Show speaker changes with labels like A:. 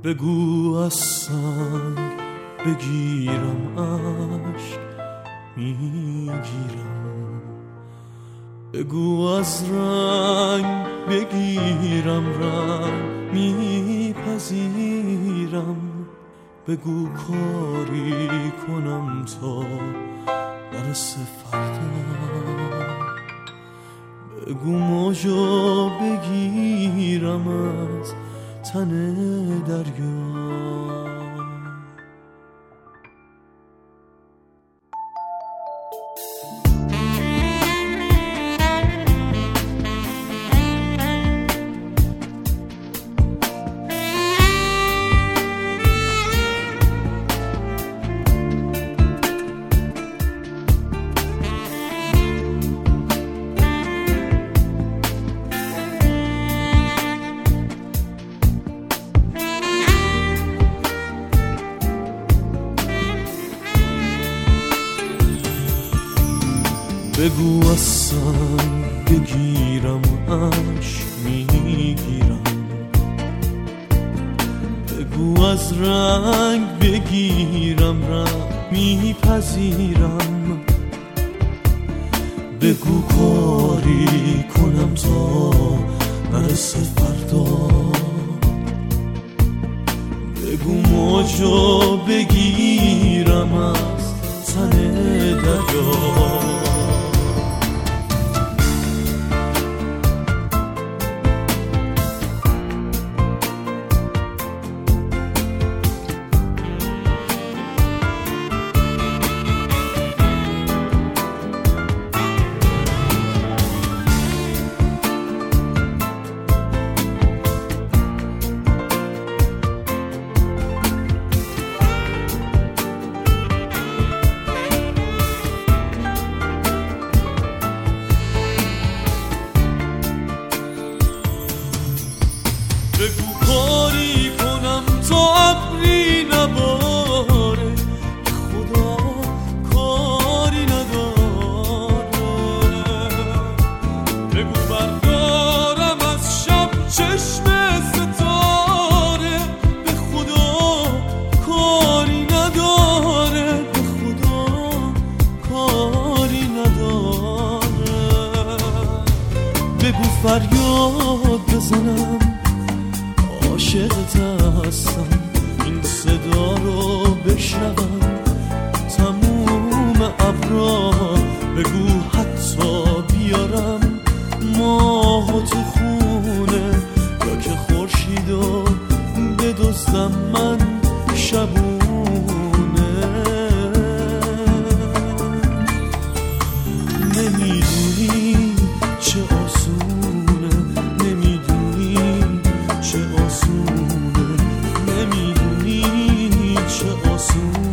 A: بگو از سنگ بگیرم عشق میگیرم، بگو از رنگ بگیرم رنگ میپذیرم، بگو کاری کنم تا نرسه فردا، بگو موجو بگیرم از تن دریا. بگو از سنگ بگیرم عشق میگیرم، بگو از رنگ بگیرم رنگ میپذیرم، بگو کاری کنم تا نرسه فردا، بگو موجو بگیرم از تن دریا. بگو کاری کنم تا ابری نباره، خدا کاری نداره، بگو بردارم از شب چشم ستاره، به خدا کاری نداره، به خدا کاری نداره، بگو فریاد بزنم عاشقت هستم، این صدا رو بشنوم تموم ابرا، بگو حتی بیارم ماهو تو خونه، یا که خورشیدو بدزدم من شبونه. نمیدونی چه آسونه، نمیدونی چه آسونه، نمیدونی چه آسونه.